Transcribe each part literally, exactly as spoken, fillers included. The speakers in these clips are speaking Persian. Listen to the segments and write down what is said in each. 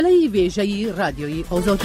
ویژه رادیوی آزادی.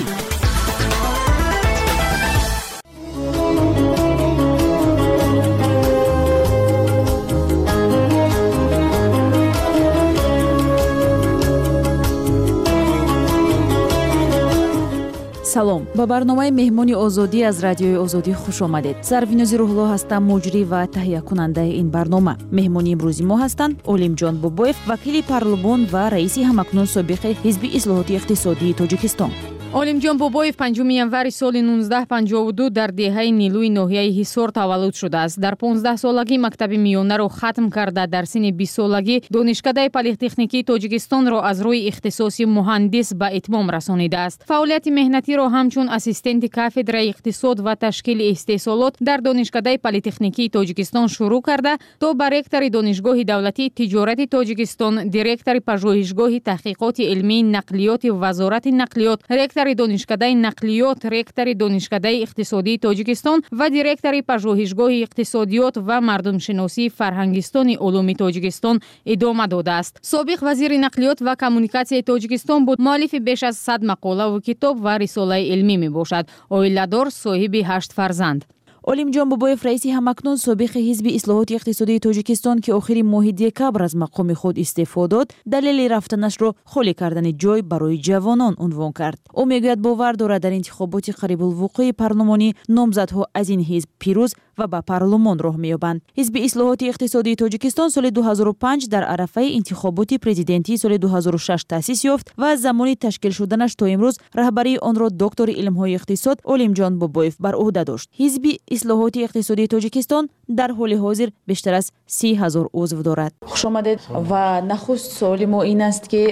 салом ба барномаи меҳмони озодӣ аз радиои озодӣ хуш омадед. Зарвинози Рӯҳулло ҳастам, муҷрӣ ва таҳиякунандаи ин барнома. Меҳмони имрӯзи мо ҳастанд Олимҷон Бобоев, вакили парлумон ва раиси ҳамакнун собиқи ҳизби ислоҳоти иқтисодии Тоҷикистон. Олимҷон Бобоев панҷуми январи соли нуздаҳ панҷоҳу ду дар деҳаи Нилӯи ноҳияи Ҳисор таваллуд шудааст. Дар понздаҳсолагӣ мактаби миёнаро хатм карда, дар синни бистсолагӣ донишкадаи политехникии Тоҷикистонро аз рӯи ихтисоси муҳандис ба итмом расонидааст. Фаъолияти меҳнатиро ҳамчун ассистенти кафедраи иқтисод ва ташкили истеҳсолот дар донишкадаи политехникии Тоҷикистон шурӯъ карда, то ба ректори донишгоҳи давлатии тиҷорати Тоҷикистон, директори пажӯҳишгоҳи таҳқиқоти илмии нақлиёти Вазорати нақлиёт, ректори донишкадаи нақлиёт, ректори донишкадаи иқтисодии Тоҷикистон ва директори пажӯҳишгоҳи иқтисодиёт ва мардумшиносии Фарҳангистони улуми Тоҷикистон идома додааст. Собиқ вазири нақлиёт ва коммуникатсияи Тоҷикистон буд. Муаллифи беш аз сад мақолаву китоб ва рисолаи илмӣ мебошад. Оиладор, соҳиби ҳашт фарзанд. Олимҷон Бобоев раиси ҳамакнун собиқи ҳизби ислоҳоти иқтисодии Тоҷикистон ки охири моҳи декабр аз мақоми худ истеъфо дод, далели рафтанашро холӣ кардани ҷой барои ҷавонон унвон кард. Ӯ мегӯяд бовар дорад дар интихоботи қарибулвуқӯи парлумонӣ номзадҳо аз ин ҳизб пирӯз ва ба парлумон роҳ меёбанд. ҳизби ислоҳоти иқтисодии Тоҷикистон соли ду ҳазору панҷ дар арафаи интихоботи президентии соли ду ҳазору шаш таъсис ёфт ва аз замони ташкил шуданаш то имрӯз раҳбарии онро доктори илмҳои иқтисод Олимҷон Бобоев бар уҳда дошт. ҳизби ислоҳоти иқтисодии Тоҷикистон дар ҳоли ҳозир бештар аз си ҳазор узв дорад. хушомадед. ва нахуст суоли мо ин аст ки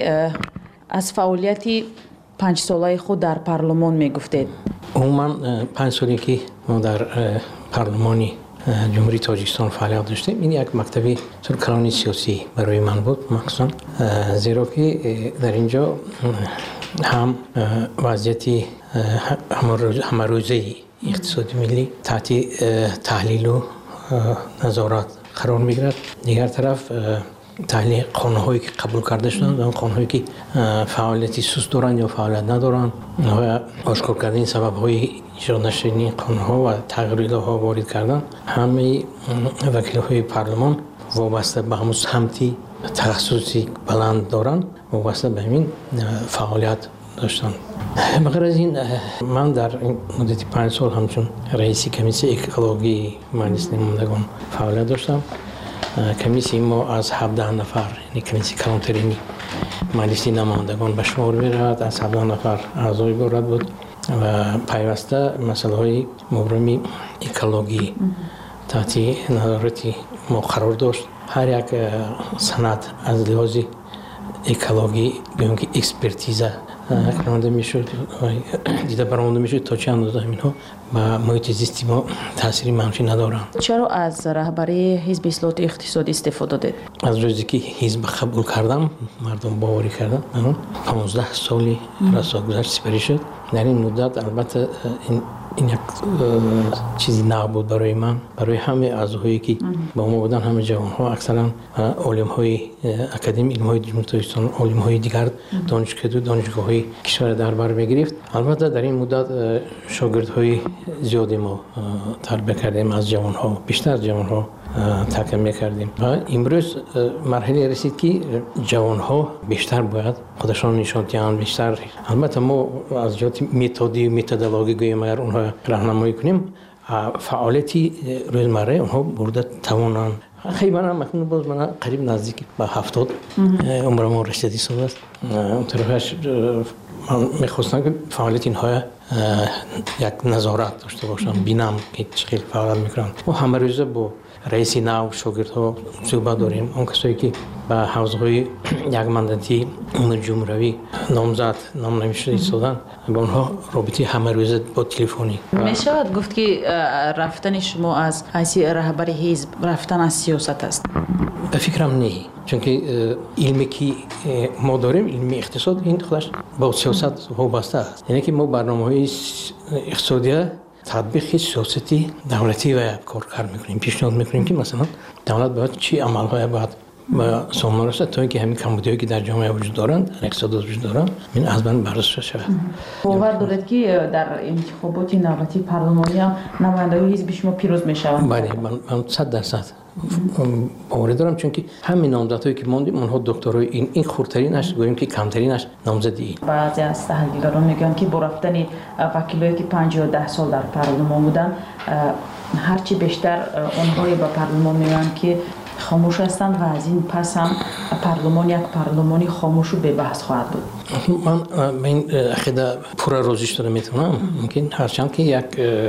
аз фаъолияти панҷсолаи худ дар парлумон мегуфтед. умуман панҷ соле ки мо дар парлумони ҷумҳурии Тоҷикистон фаъолият доштем, ин як мактаби калони сиёсӣ барои ман буд, махсусан зеро ки дар ин ҷо ҳам вазъияти ҳамарӯзаи иқтисоди миллӣ таҳти таҳлилу назорат қарор мегирад. дигар тараф таҳлили қонунҳое ки қабул карда шуданд, он қонунҳое ки фаъолияти суст доранд ё фаъолият надоранд, ниҳоя ошкор кардани сабабҳои иҷод нашудани қонунҳо ва тағйиротҳо ворид кардан, ҳамаи вакилҳои парлумон вобаста ба ҳамун самти тахассуси баланд доранд, вобаста ба ҳамин фаъолият доштанд. бағайр аз ин ман дар муддати панҷ сол ҳамчун раиси комиссияи экологии маҷлиси намояндагон фаъолият доштам. комиссияи мо аз ҳабдаҳ нафар, яъне комиссияи калонтарини маҷлиси намояндагон ба шумор меравад, аз ҳабдаҳ нафар аъзои иборат буд ва пайваста масъалаҳои мубрами экологӣ таҳти назорати мо қарор дошт. ҳар як санад аз лиҳози экологӣ гӯем ки экспертиза ронда мешуд, дида баромада мешуд то чӣ андоза ҳаминҳо ба муҳити зисти мо таъсири манфӣ надоранд. чаро аз раҳбарии ҳизби ислоҳоти иқтисодӣ истеъфо додед? аз рӯзе ки ҳизб қабул кардам, мардум боварӣ кардам, понздаҳ соли расогузашт сипарӣ шуд. дар ин муддат албатта ин як чизи нав буд барои ман, барои ҳамаи аъзоҳое ки ба мо буданд, ҳама ҷавонҳо, аксаран олимҳои академияи илмҳои ҷумҳурии Тоҷикистон, олимҳои дигар донишкаду донишгоҳҳои кишвара дар бар мегирифт. албатта дар ин муддат шогирдҳои зиёде мо тарбия кардем аз ҷавонҳо, бештар аз ҷавонҳо такя мекардем ва имрӯз марҳиле расид ки ҷавонҳо бештар бояд худашон нишон диҳанд, бештар. албатта мо аз ҷоҳати методи методологӣ гӯем агар онҳо раҳнамоӣ кунем, фаъолияти рӯзмарраи онҳо бурда тавонанд. خیلی من هم مکنون باز من قریب نزدیک به هفتاد عمر ما رسیدی سال است. اون طرفش من میخواستم که فعالیت اینها یک نظارت داشته باشم، بینم که چقدر فعالیت میکنن. ما همه روزه با رئیس نو شاگردها صحبت داریم. اون کسایی که به حوزه‌های یک ماندتی اون جمهوری نامزد نام نمیشه ایستادن، با اونها رابطه همه روزه با تلفنی. میشه گفت که رفتن شما از حیث رهبر حزب رفتن از سیاست است؟ به فکرم نه، چون که علمی که ما داریم، علمی اقتصاد، این خودش با سیاست وابسته است. یعنی که ما برنامه‌های اقتصادی تطبیق سیاستی دولتی و کار کار میکنیم، پیشنهاد میکنیم که مثلا دولت باید چی عملهای باید و سامانه است تا اینکه همین کمبودی‌هایی که در جامعه وجود دارند اقتصاد وجود دارند این از من بررسی شود. باور دارید که در انتخابات نوبتی پارلمانی هم نمایندگان حزب شما پیروز میشوند؟ بله من من صد درصد باور دارم چون که همین نامزدهایی که موندیم اونها دکترای این این خردترینش گوییم که کمترینش نامزدی. بعضی از تحلیلگران میگن که با رفتن وکیلایی که پنج یا ده سال در پارلمان بودن هرچی بیشتر اونهایی به پارلمان میان که خاموش هستند و از این پس هم پارلمان یک پارلمانی خاموش و بحث خواهد بود. من به این عقیده پورا روزیش دارم میتونم ممکن هرچند که یک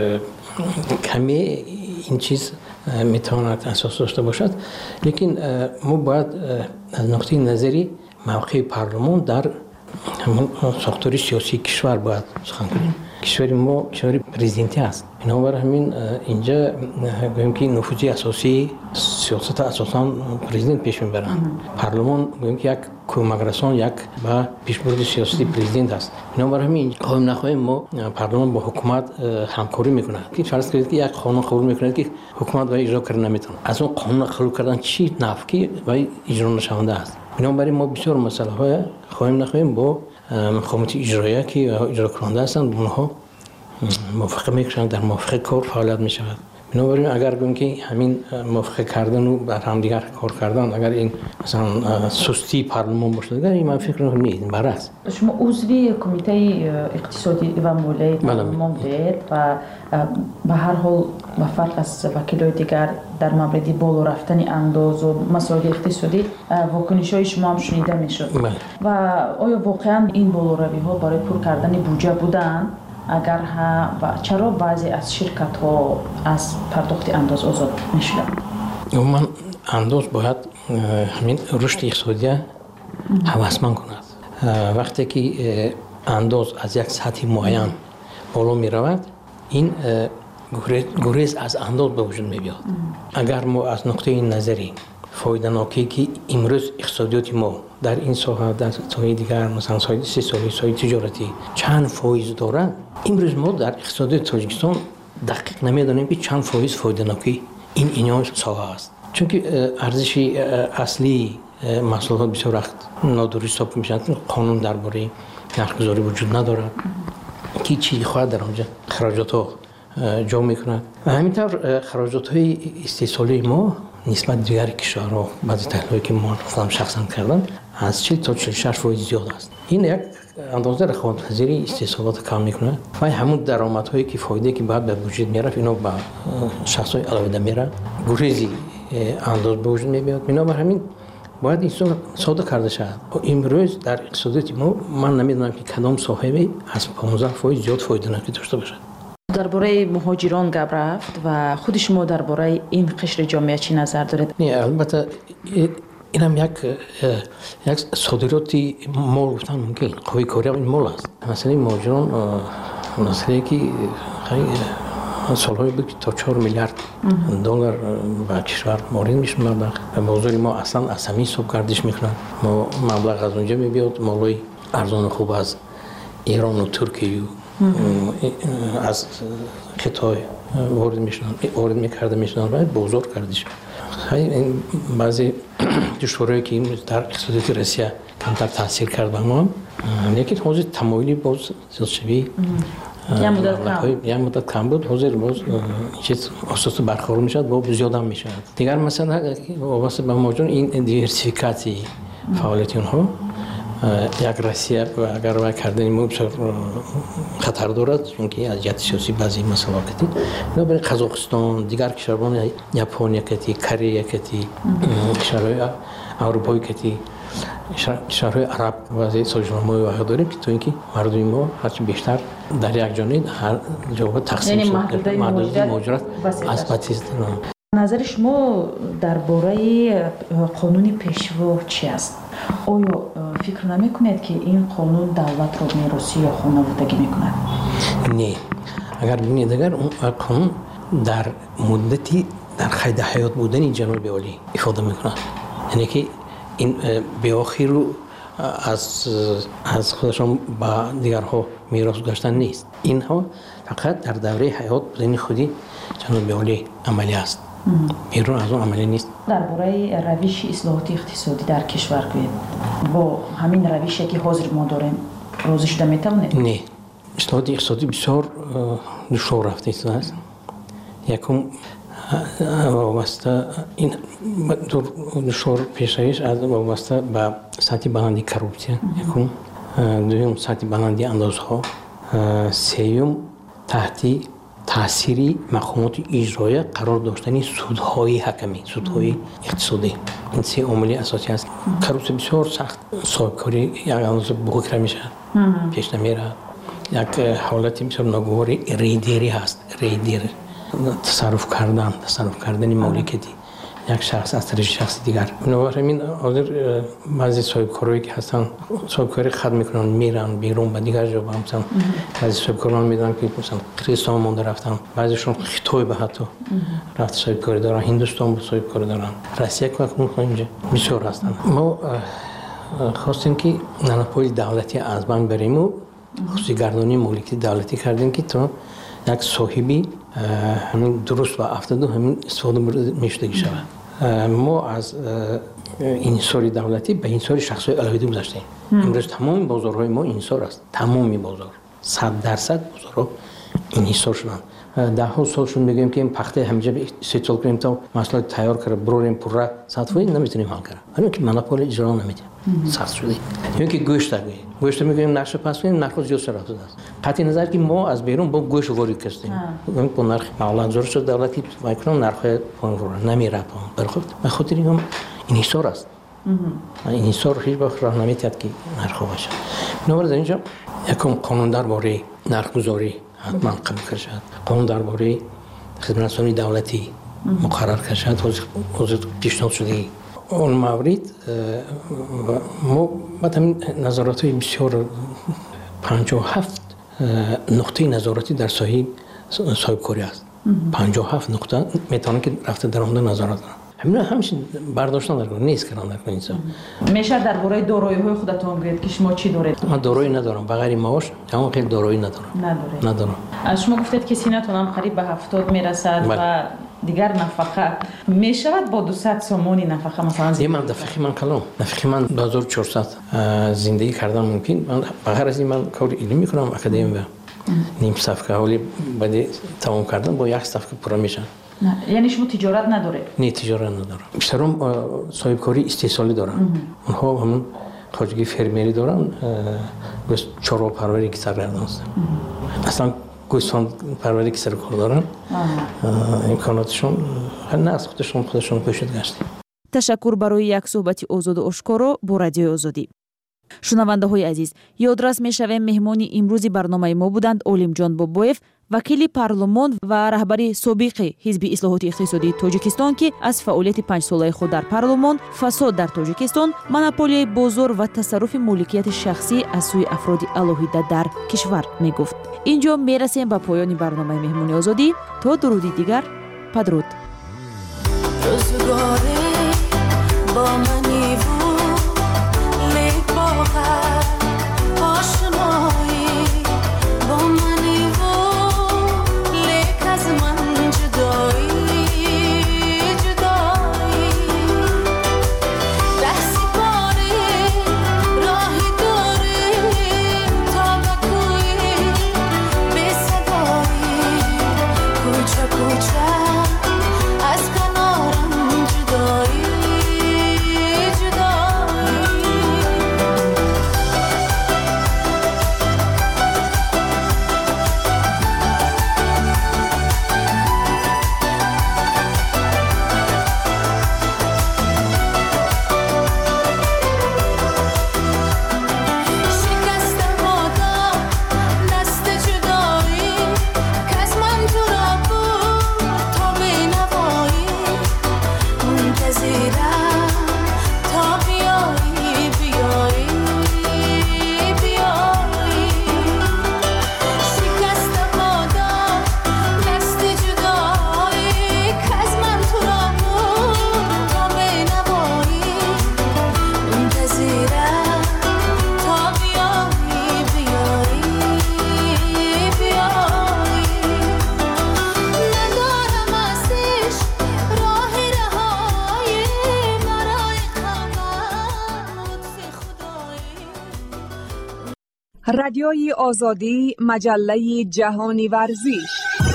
کمی این چیز میتواند اساس داشته باشد لیکن ما باید از نقطه نظری موقع پارلمان در همون ساختار سیاسی کشور باید سخن کنیم. کشور ما کشور پرزیدنتی است. بنابراین همین اینجا گوییم که نفوذ اساسی سیاست اساساً پرزیدنت پیش میبرند. پارلمان گوییم که یک کمکرسان یک با پیشبرد سیاسی پرزیدنت است. بنابراین همین خواهیم نخواهیم ما پارلمان با حکومت همکاری میکنه. که فرض کنید که یک قانون قبول میکنه که حکومت وای اجرا کردن نمیتونه. از اون قانون قبول کردن چی نفعی وای اجرا نشونده است. بنابراین ما بسیار مسئله های خواهیم نخواهیم با مقامات اجرایی که اجرا کننده هستند اونها موافقه میکنند در موافقه کار فعالیت میشود. بنابراین اگر گویم که همین موافقه کردن و بر هم دیگر کار کردن اگر این مثلا سستی پارلمان باشه دیگر این من فکر نمی کنم برعکس. شما عضوی کمیته اقتصادی و مالی پارلمان بودید و به هر حال با فرق از وکیلای دیگر در مورد بالا رفتن انداز و مسائل اقتصادی واکنش‌های شما هم شنیده میشد. و آیا واقعا این بالاروی ها برای پر کردن بودجه بودن؟ اگر ها و چرا بعضی از شرکت ها از پرداخت انداز آزاد میشدند؟ من انداز باید همین رشد اقتصادی هوسمند کند. وقتی که انداز از یک سطح معین بالا می رود این گریز از انداز به وجود می بیاد. اگر ما از نقطه نظری فایده‌ناکی که امروز اقتصادیات ما در این ساحه در ساحه دیگر مثلا ساحه سیاسی ساحه تجارتی چند فایز دارند امروز ما در اقتصاد تاجیکستان دقیق نمیدانیم که چند فایز فایده‌ناکی این اینا ساحه است چون که ارزش اصلی محصولات بسیار وقت نادرست حساب میشن قانون درباره نرخ‌گذاری وجود ندارد کی چی خواهد در آنجا خراجات ها جا میکند و همینطور خراجات های استحصالی ما نسبت دیگر کشورها بعضی تحلیلی که ما خودم شخصا کردم از چهل تا چهل و شش فایز زیاد است این یک اندازه رقابت‌پذیری استحصالات کم میکنه و همون درآمدهایی که فایده که بعد به وجود میاره اینا به شخصای علاوه میره گریزی انداز به وجود میاد بنابر همین باید این ساده کرده شود امروز در اقتصادیات ما من نمیدونم که کدام صاحبی از پانزده فایز زیاد فایده نکرده داشته باشد. درباره مهاجران گپ رفت و خود شما درباره این قشر جامعه چی نظر دارید؟ نه البته این هم یک یک صادراتی مال گفتن ممکن قوی کاری این مال است مثلا مهاجران مسئله که خیلی سالهای بود که تا چهار میلیارد دلار به کشور وارد میشه مبلغ و موضوع ما اصلا اسمی حساب گردش میکنن ما مبلغ از اونجا میبیاد مالای ارزان خوب از ایران و ترکیه از خطای وارد میشنن وارد میکرده میشنن و بزرگ کردش خیلی بعضی دشواری که در اقتصادیات روسیه کمتر تاثیر کرد به ما لیکن حاضر تمایلی باز زیاد شوی یا مدت کم یا مدت کم بود حاضر باز چیز اساس برخورد میشد با زیاد هم میشد دیگر مثلا واسه به ماجون این دیورسیفیکاسی فعالیت اونها یک روسیه و اگر وای کردن ما خطر دارد چون که از جهت سیاسی بعضی مسائل کتی برای قزاقستان دیگر کشورهای ژاپن کتی کره کتی کشورهای اروپایی کتی کشورهای عرب و سازمان‌های واقع داریم که تو اینکه مردم ما هرچی بیشتر در یک جانب هر جواب تقسیم شده محدودیت مهاجرت اثباتی است. نظر شما درباره قانون پیشرو چی است؟ آیا فکر نمی‌کنید که این قانون دولت را میراثی یا خانوادگی می‌کند؟ نه. اگر ببینید اگر اون قانون در مدتی در قید حیات بودن جناب عالی افاده می‌کند. یعنی که این به آخر رو از از خودشون با دیگرها میراث داشتن نیست. اینها فقط در دوره حیات بودن خودی جناب عالی عملی است. بیرون از اون عملی نیست. درباره روش اصلاحات اقتصادی در کشور گوید با همین روشی که حاضر ما داریم روزی شده میتونه؟ نه، اصلاحات اقتصادی بسیار دشوار رفته است. یکم وابسته این دشوار پیشایش از وابسته به سطح بلندی کروپسیون، یکم دوم سطح بلندی اندازها، سوم تحت تأثیری مقامات اجرایی قرار داشتن سودهای حکمی، سودهای اقتصادی. این سه عامل اساسی است. کروپسیون بسیار سخت صاحبکاری یک اندازه بزرگ میشه، پیش نمیره. یک حالتی بسیار ناگوار ریدری هست، ریدر تصرف کردن، تصرف کردن مالکیتی یک شخص از طرف شخص دیگر. بنابراین حاضر بعضی صاحبکارایی که هستن صاحبکاری خرید میکنن میرن بیرون به دیگر جا، مثلا بعضی صاحبکاران میدونن که مثلا کریستان مونده رفتن، بعضیشون خطای به حتی رفت صاحبکاری دارن، هندوستان به صاحبکاری دارن، روسیه که اکنون اینجا بسیار هستن. ما خواستیم که نانپول دولتی از بین بریم و خصوصی گردانی مالکیت دولتی کردیم که تو یک صاحبی همین درست و افتاده همین استفاده میشده شود. ما از انحصار دولتی به انحصار شخصی علاوه گذاشتیم. امروز تمام بازارهای ما انحصار است. تمامی بازار صد درصد بازارها انحصار شدن. ده ها سالشون میگیم که این پخته همینجا استفاده کنیم تا مسئله تیار کنه بروریم پره صدفایی نمیتونیم حل کنیم. همین که مناپول اجرا نمیده. سخت شده. یعنی که گوشت داریم. گوشت میگیم نقش پس کنیم نرخ زیاد شده است. قطعی نظر که ما از بیرون با گوشت وارد کردیم. اون با نرخ معلومات زور شد دولتی میکنن نرخ پایین رو نمیره پایین. برخورد. به خاطر اینم انحصار است. انحصار هیچ وقت راه نمیتاد که نرخ باشه. بنابراین اینجا یکم قانون درباره نرخ‌گذاری حتما قبول کرد شد. قانون درباره خدمترسانی دولتی مقرر کرد شد. حاضر پیشنهاد شده. اون مورد ما بعد همین نظارت‌های بسیار پنجاه و هفت نقطه نظارتی در ساحه صاحبکاری است. پنجاه و هفت نقطه میتونه که رفته در اون نظارت کنه. همین همیشه برداشتن در نیست کردن در کنید. میشه درباره دارایی‌های خودتون بگید که شما چی دارید؟ من دارایی ندارم. بغیر معاش اما خیلی دارایی ندارم. ندارید. ندارم. از شما گفتید که سینتون هم قریب به هفتاد میرسد و دیگر نفقه میشود با دویست سومونی نفقه مثلا زندگی من نفقه من کلام نفقه من دو هزار و چهارصد زندگی کردن ممکن. من بغیر از این من کار علمی میکنم اکادمی و نیم صفحه حالی بعد تمام کردن با یک صفحه پر میشن. نه یعنی شما تجارت نداره؟ نه تجارت ندارم. بیشترم صاحبکاری استحصالی دارن. اونها همون خارجی فرمیری دارن. بس چهار پروری که سر هستن. اصلا گوسفند پروری که سر کار دارن. امکاناتشون نه از خودشون خودشون پوشیده گشته. تشکر برای یک صحبت آزاد و آشکارا با رادیو آزادی. شنونده های عزیز، یادرس میشویم مهمانی امروزی برنامه ما بودند علیم بابویف، وکیل پارلمان و رهبری سابق حزب اصلاحات اقتصادی تاجیکستان که از فعالیت پنج ساله خود در پارلمان، فساد در تاجیکستان، مونوپولی بازار و تصرف مالکیت شخصی از سوی افراد علاهیده در کشور میگفت. اینجا میرسیم به پایان برنامه مهمانی آزادی. تا درودی دیگر، بدرود. با منی رادیوی آزادی، مجله جهانی ورزش.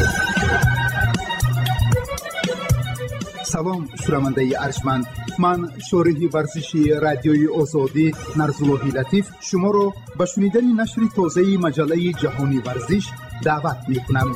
سلام شنونده ارجمند، من شارح ورزشی رادیوی آزادی نرزاللهی لطیف شما را به شنیدن نشر تازه مجله جهانی ورزش دعوت می‌کنم.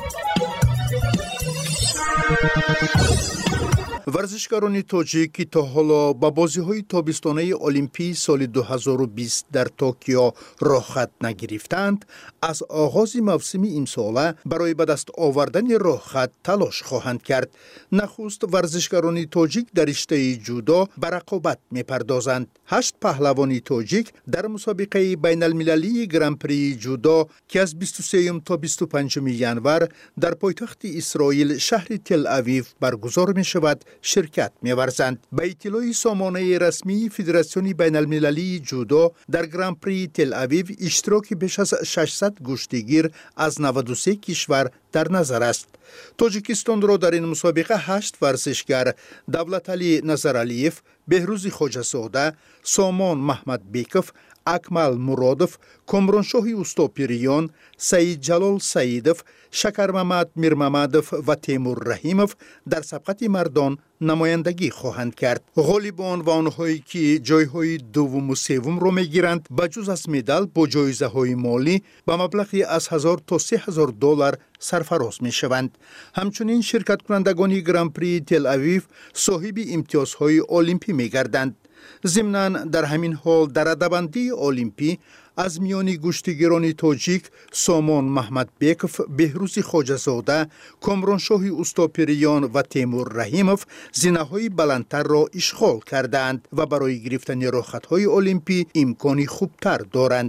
ورزشکاران تاجیک که تا حالا به بازی‌های تابستانه المپی سال دو هزار و بیست در توکیو راه خط نگرفتند، از آغاز موسم امسال برای به دست آوردن راه خط تلاش خواهند کرد. نخست ورزشکاران تاجیک در رشته جودو به رقابت می‌پردازند. هشت پهلوان تاجیک در مسابقه بین المللی گران پری جودو که از بیست و سه تا بیست و پنج ژانویه در پایتخت اسرائیل شهر تل اویو برگزار می‌شود شرکت می‌ورزند. به اطلاع سامانه رسمی فدراسیون بین المللی جودو در گران پری تل اویو اشتراک بیش از ششصد گشتیگیر از نود و سه کشور در نظر است. تاجیکستان را در این مسابقه هشت ورزشگر دولتعلی نظرعلیف، بهروز خواجه‌زاده، سامان محمد بیکوف، اکمل مرادوف، کامرانشاه اوستاپیریان، سعید جلال سعیدوف، شکر محمد میرمحمدوف و تیمور رحیموف در سبقت مردان نمایندگی خواهند کرد. غالبان و آنهایی که جایهای دوم و سوم را میگیرند بجز از مدال با جایزه های مالی به مبلغی از هزار تا سه هزار دلار سرفراز می شوند. همچنین شرکت کنندگان گران پری تل اویو صاحب امتیازهای المپی می گردند. ضمناً در همین حال در رده‌بندی المپی از میان گشتیگران تاجیک سامان محمد بیکوف، بهروز خواجه‌زاده، کامرانشاه اوستاپیریان و تیمور رحیموف زینه‌های بلندتر را اشغال کردند و برای گرفتن رخصت‌های المپی امکانی خوبتر دارند.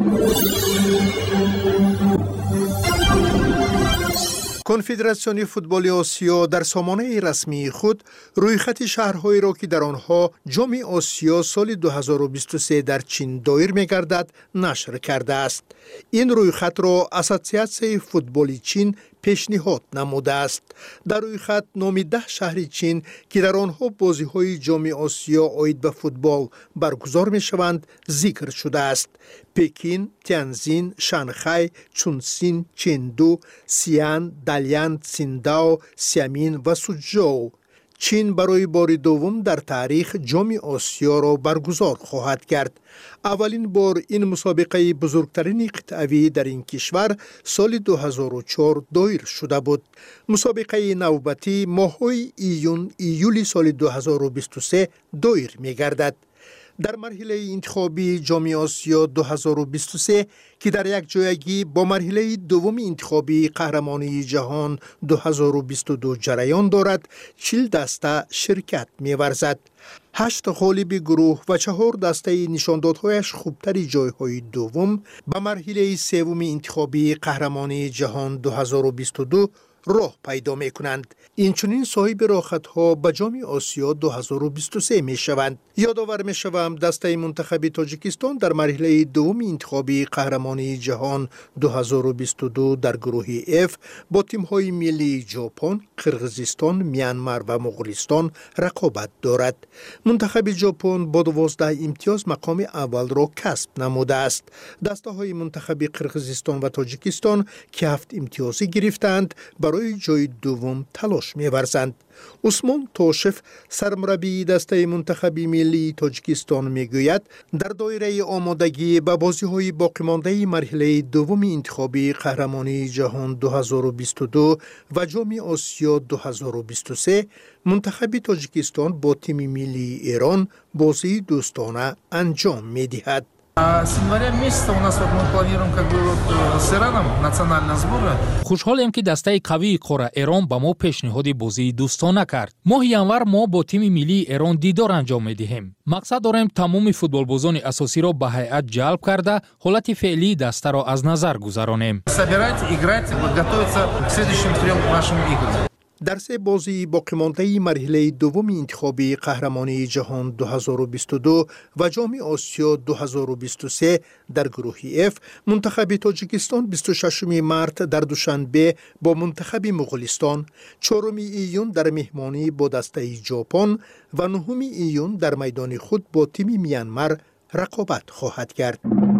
کنفدراسیون فوتبال آسیا در سامانه رسمی خود رویخط شهرهایی را که در آنها جام آسیا سال دو هزار و بیست و سه در چین دایر می‌گردد نشر کرده است. این رویخط را اسوسیاسیون فوتبال چین پیشنهاد نموده است. در رویخط نام ده شهر چین که در آنها بازی‌های جام آسیا عاید به فوتبال برگزار می‌شوند ذکر شده است. پکین، تیانجین، شانگهای، چونسین، چندو، سیان، دالیان، سینداو، سیامین و سوچژو. چین برای بار دوم در تاریخ جام آسیا را برگزار خواهد کرد. اولین بار این مسابقه بزرگترین قطعه‌ای در این کشور سال دو هزار و چهار دایر شده بود. مسابقه نوبتی ماه‌های ایون ایولی سال دو هزار و بیست و سه دایر می‌گردد. در مرحله انتخابی جام آسیا دو هزار و بیست و سه که در یک جایگی با مرحله دوم انتخابی قهرمانی جهان دو هزار و بیست و دو جریان دارد، چهل دسته شرکت می‌ورزد. هشت غالب گروه و چهار دسته نشاندادهایش خوبتری جایهای دوم به مرحله سوم انتخابی قهرمانی جهان دو هزار و بیست و دو راه پیدا می کنند. این چنین صاحب راحت ها به جام آسیا دو هزار و بیست و سه می شوند. یادآور می شوم دسته منتخب تاجیکستان در مرحله دوم انتخابی قهرمانی جهان دو هزار و بیست و دو در گروه اف با تیم های ملی ژاپن، قرقیزستان، میانمار و مغولستان رقابت دارد. منتخب ژاپن با دوازده امتیاز مقام اول را کسب نموده است. دسته های منتخب قرقیزستان و تاجیکستان که هفت امتیازی گرفتند برای جای دوم تلاش می‌ورزند. عثمان توشف سرمربی دسته منتخب ملی تاجیکستان میگوید در دایره آمادگی به بازی‌های باقی‌مانده مرحله دوم انتخابی قهرمانی جهان دو هزار و بیست و دو و جام آسیا دو هزار و بیست و سه منتخب تاجیکستان با تیم ملی ایران بازی دوستانه انجام می‌دهد. С января месяца у нас вот мы планируем как бы вот с Ираном национальные сборы. Хушҳолем ки дастаи қавии қора Эрон ба мо пешниҳоди бозии дӯстона кард. Моҳи январ мо бо тими миллии Эрон дидор анҷом медиҳем. Мақсад дорем тамоми футболбозони асосиро ба ҳайат ҷалб карда, ҳолати феълии дастаро аз назар гузаронем. Собирать, играть, готовиться к следующим трем нашим играм. در سه بازی باقی‌مانده مرحله دوم انتخابی قهرمانی جهان دو هزار و بیست و دو و جام آسیا دو هزار و بیست و سه در گروه اف منتخب تاجیکستان بیست و ششم مارس در دوشنبه با منتخب مغولستان، چهارم ایون در مهمانی با دسته ژاپن و نهم ایون در میدان خود با تیم میانمار رقابت خواهد کرد.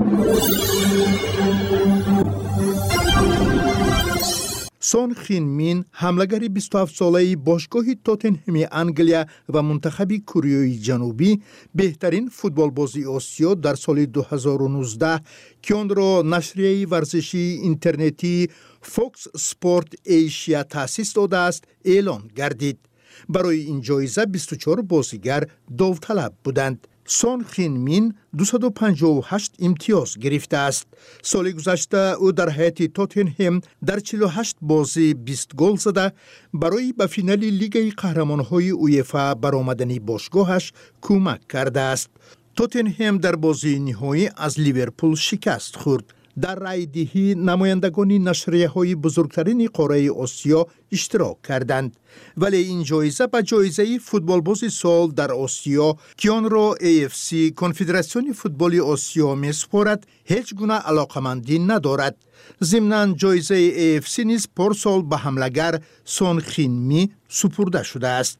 سون خین مین حمله‌گر بیست و هفت ساله باشگاه تاتنهم انگلیا و منتخب کره جنوبی بهترین فوتبالبازی آسیا در سال دو هزار و نوزده که آن را نشریه ورزشی اینترنتی فوکس اسپورت ایشیا تأسیس داده است اعلان گردید. برای این جایزه بیست و چهار بازیگر داوطلب بودند. سون خین مین دویست و پنجاه و هشت امتیاز گرفته است. سال گذشته او در هیئت تاتنهم در چهل و هشت بازی بیست گل زده برای به فینال لیگ قهرمان‌های اویفا برآمدن باشگاهش کمک کرده است. تاتنهم در بازی نهایی از لیورپول شکست خورد. در رای دهی نمایندگان نشریه‌های بزرگترین قاره آسیا اشتراک کردند، ولی این جایزه به جایزه فوتبالباز سال در آسیا که آن را ای اف سی کنفدراسیون فوتبال آسیا می‌سپارد هیچ گونه علاقمندی ندارد. ضمناً جایزه ای اف سی نیز پارسال به حمله‌گر سون خین می سپرده شده است.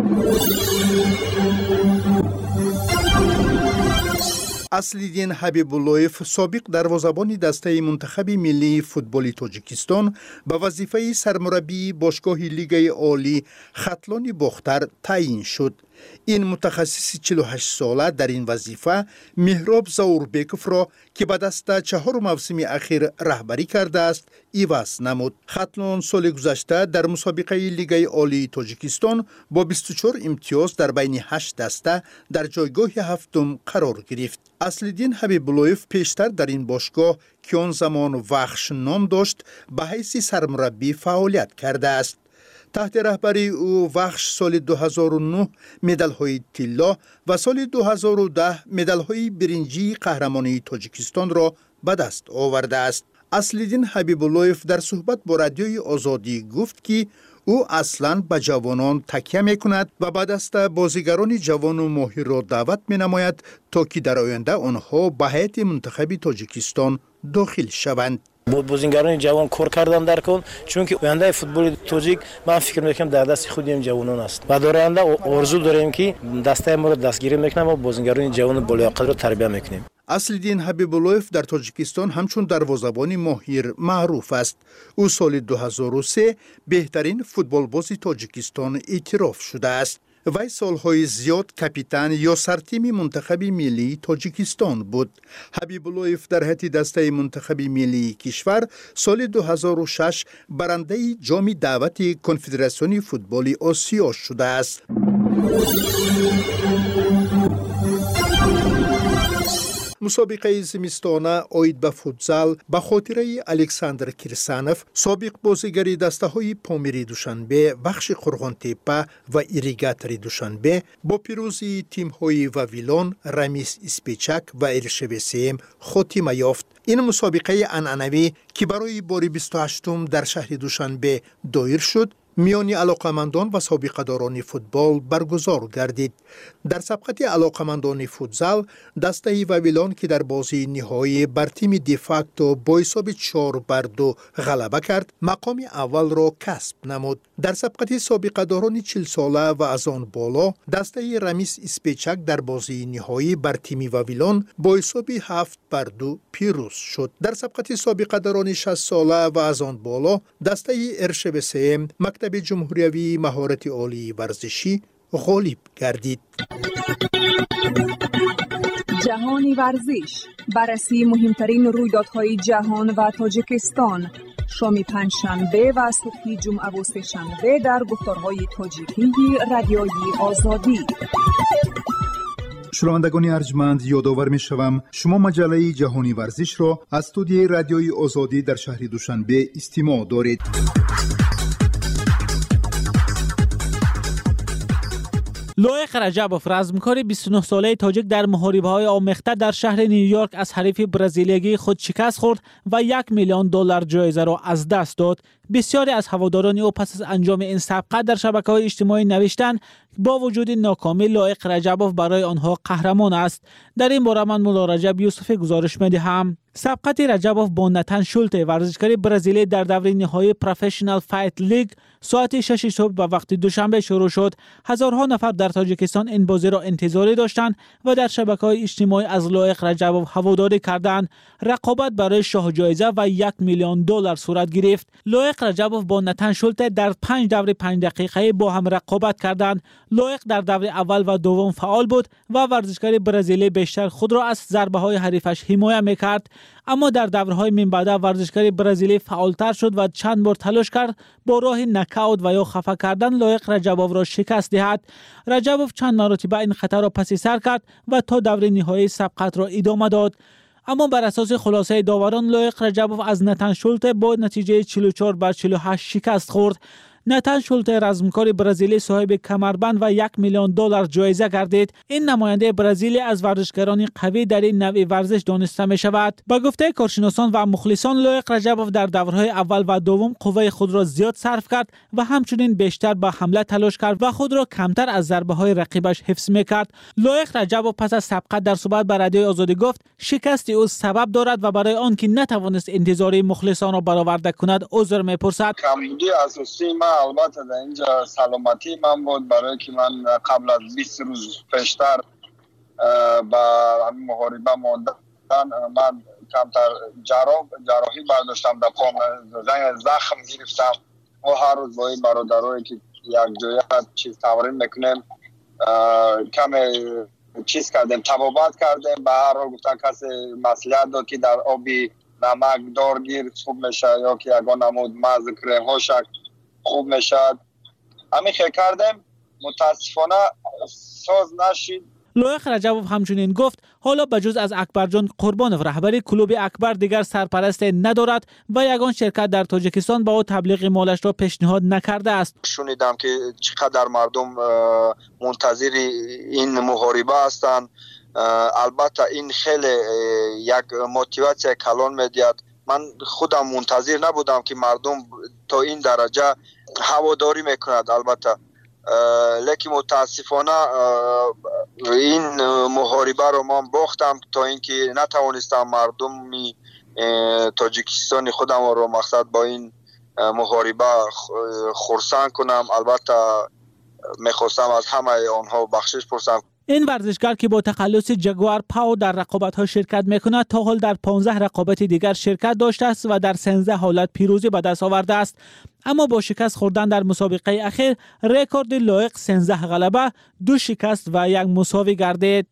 اصلیدین حبیب‌اللهیف سابق دروازه‌بان دسته منتخب ملی فوتبال تاجیکستان به وظیفه سرمربی باشگاه لیگ عالی ختلان باختر تعیین شد. این متخصص چهل و هشت ساله در این وظیفه مهراب زاوربکوف را که به دست چهار موسم اخیر رهبری کرده است عوض نمود. ختلان سال گذشته در مسابقه لیگ عالی تاجیکستان با بیست و چهار امتیاز در بین هشت دسته در جایگاه هفتم قرار گرفت. اصلیدین حبیب‌اللهیف پیشتر در این باشگاه که آن زمان وخش نام داشت به حیث سرمربی فعالیت کرده است. تحت رهبری او وخش سال دو هزار و نه مدال های طلا و سال دو هزار و ده مدال های برنجی قهرمانی تاجیکستان را به دست آورده است. اصلیدین حبیب‌اللهیف در صحبت با رادیوی آزادی گفت که او اصلاً به جوانان تکیه می کند و به دست بازیگران جوان و ماهر را دعوت می نماید تا که در آینده آنها به هیئت منتخب تاجیکستان داخل شوند. با بازیگران جوان کار کردن در کن، چون که آینده فوتبال تاجیک من فکر میکنم در دست خود این جوانان است و در آینده آرزو داریم که دسته ما را دستگیری میکنیم و بازیگران جوان بالیاقت را تربیت میکنیم. اصلیدین حبیب‌اللهیف در تاجیکستان همچون دروازه‌بان ماهر معروف است. او سال دو هزار و سه بهترین فوتبالباز تاجیکستان اعتراف شده است. وی سالهای زیاد کاپیتان یا سرتیم منتخب ملی تاجیکستان بود. حبیب‌اللهیف در هیئت دسته منتخب ملی کشور سال دو هزار و شش برنده جام دعوت کنفدراسیون فوتبال آسیا شده است. مسابقه زمستانه آید به فوتزال به خاطره الکساندر کیرسانوف سابق بازیگر دسته های پامیری دوشنبه، بخش قرغان تپه و ایریگاتری دوشنبه با پیروزی تیم های واویلون، رامیس اسپیچک و ارشبسیم خاتمه یافت. این مسابقه عنعنوی که برای بار بیست و هشتم در شهر دوشنبه دایر شد میان علاقمندان و سابقه‌داران فوتبال برگزار گردید. در سبقت علاقمندان فوتزال دسته واویلون که در بازی نهایی بر تیم دیفاکتو با حساب چهار بر دو غلبه کرد مقام اول را کسب نمود. در سبقت سابقه‌داران چهل ساله و از آن بالا دسته رامیس اسپیچک در بازی نهایی بر تیم واویلون با حساب هفت بر دو پیروز شد. در سبقت سابقه‌داران شصت ساله و از آن بالا دسته ارشبسیم مکتب جمهوری مهارت عالی ورزشی غالب گردید. جهانی ورزش، بررسی مهمترین رویدادهای جهان و تاجیکستان، شام پنجشنبه و صبح جمعه و سه‌شنبه در گفتارهای تاجیکی رادیوی آزادی. شنوندگان ارجمند، یادآور می‌شوم شما مجله جهانی ورزش را از استودیوی رادیوی آزادی در شهر دوشنبه استماع دارید. لایق رجبوف رزمکار بیست و نه ساله تاجیک در محاربه‌های آمیخته در شهر نیویورک از حریف برزیلیایی خود شکست خورد و یک میلیون دلار جایزه را از دست داد. بسیاری از هواداران او پس از انجام این سبقت در شبکه‌های اجتماعی نوشتند با وجود ناکامی لایق رجبوف برای آنها قهرمان است. در این باره من مولا رجب یوسف گزارش می‌دهم. سبقت رجبوف با نتن شولته ورزشکار برزیلی در دوره نهایی پروفشنال فایت لیگ ساعت شش صبح به وقت دوشنبه شروع شد. هزارها نفر در تاجیکستان این بازی را انتظار داشتند و در شبکه‌های اجتماعی از لایق رجبوف هواداری کردند. رقابت برای شاه جایزه و یک میلیون دلار صورت گرفت. لایق رجبوف با نتن شولته در پنج دوره پنج دقیقه‌ای با هم رقابت کردند. لایق در دوره اول و دوم فعال بود و ورزشکار برزیلی بیشتر خود را از ضربه‌های حریفش حمایت می‌کرد، اما در دوره‌های من بعد ورزشکار برزیلی فعالتر شد و چند بار تلاش کرد با راه نکاوت و یا خفه کردن لایق رجبوف را شکست دهد. رجبوف چند مرتبه این خطر را پس سر کرد و تا دوره نهایی سبقت را ادامه داد، اما بر اساس خلاصه داوران لایق رجبوف از نتن شولته با نتیجه چهل و چهار بر چهل و هشت شکست خورد. نتن شولته رزمکار برزیلی صاحب کمربند و یک میلیون دلار جایزه گردید. این نماینده برزیلی از ورزشکاران قوی در این نوع ورزش دانسته می شود. با گفته کارشناسان و مخلصان لایق رجبوف در دورهای اول و دوم قوه خود را زیاد صرف کرد و همچنین بیشتر با حمله تلاش کرد و خود را کمتر از ضربه های رقیبش حفظ می کرد. لایق رجبوف پس از سبقت در صحبت با رادیوی آزادی گفت شکست او سبب دارد و برای آن که نتوانست انتظار مخلصان را برآورده کند عذر می پرسد. کمبودی اساسی البته در اینجا سلامتی من بود، برای که من قبل از بیست روز پیشتر با همین محاربه ماندن من کمتر جراح جراحی برداشتم در پام، زخم گرفتم و هر روز با این برادرایی که یک جایه چیز تمرین میکنیم کم چیز کردیم، تبابت کردیم. به هر حال گفتن کسی مسئولیت داد که در آبی نمک دارگیر خوب میشه یا که یگان نمود مز کریم ها شک خوب میشد. همین خیلی کردیم، متاسفانه ساز نشید. لایق رجبوف همچنین گفت حالا بجز از اکبرجان قربانوف رهبری کلوب اکبر دیگر سرپرست ندارد و یگان شرکت در تاجیکستان با او تبلیغ مالش را پیشنهاد نکرده است. شنیدم که چقدر مردم منتظر این محاربه هستند. البته این خیلی یک موتیواسیون کلان میدهد. من خودم منتظر نبودم که مردم تا این درجه هواداری میکند. البته لیکن متاسفانه این محاربه رو من باختم تا اینکه نتوانستم مردم تاجیکستان خودم رو مقصد با این محاربه خرسند کنم. البته میخواستم از همه آنها بخشش پرسم. این ورزشکار که با تخلص جگوار پاو در رقابت‌ها شرکت می‌کند تا حال در پانزده رقابت دیگر شرکت داشته است و در سیزده حالت پیروزی به دست آورده است، اما با شکست خوردن در مسابقه اخیر رکورد لایق سیزده غلبه، دو شکست و یک مساوی گردید.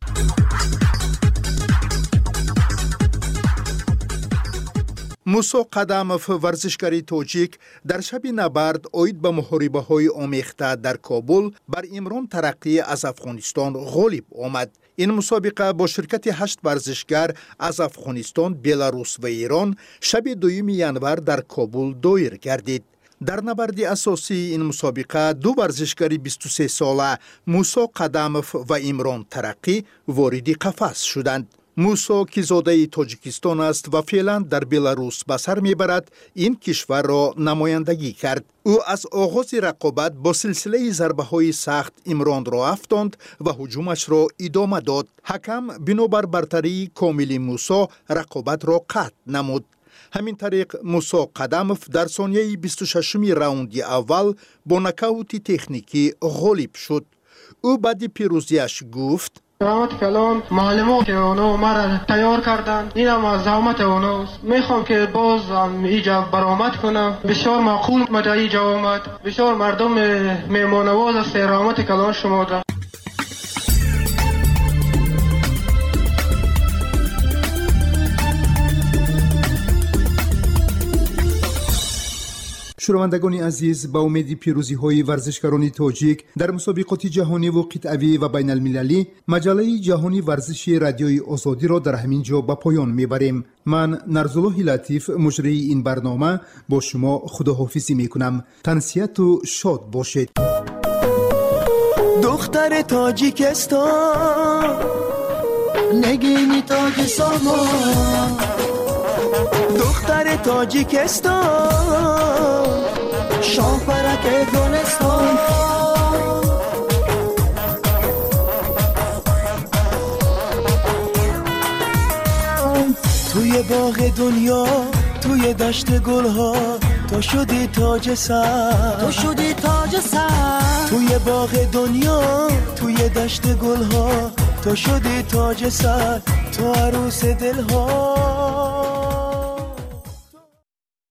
موسی قداموف ورزشکاری تاجیک در شب نبرد اوید به محاربه های آمیخته در کابل بر عمران ترقی از افغانستان غالب آمد. این مسابقه با شرکت هشت ورزشگر از افغانستان، بلاروس و ایران شب دوم ینور در کابل دایر گردید. در نبرد اساسی این مسابقه دو ورزشکاری بیست و سه ساله موسی قداموف و عمران ترقی وارد قفس شدند. موسی که زاده تاجیکستان است و فعلا در بلاروس به سر میبرد این کشور را نمایندگی کرد. او از آغاز رقابت با سلسله ضربه های سخت عمران را افشاند و هجومش را ادامه داد. حکم بنابر برتری کامل موسی رقابت را قطع نمود. همین طریق موسی قداموف در ثانیه بیست و ششم راوند اول با نکاوت تکنیکی غالب شد. او بعد پیروزیش گفت زحمت کلان معلمات اونا مرا تیار کردن، اینم از زحمت اوناست. میخوام که باز هم اینجا برآمد کنم. بسیار معقول مده اینجا آمد. بسیار مردم میمانواز است. رحمت کلان شما ده. شنوندگان عزیز، با امید پیروزی های ورزشکاران تاجیک در مسابقات جهانی و قطعی و بین المللی، مجله جهانی ورزش رادیوی آزادی را در همین جا به پایان میبریم. من نرزالله لطیف مجری این برنامه با شما خداحافظی میکنم. تنسیت و شاد باشید. دختر تاجیکستان نگینی تاج سامان، دختر تاجیکستان شاه برک گلستان. توی باغ دنیا توی دشت گلها تو شدی تاج سر، تو شدی تاج سر. توی باغ دنیا توی دشت گلها تو شدی تاج سر، تو عروس دلها.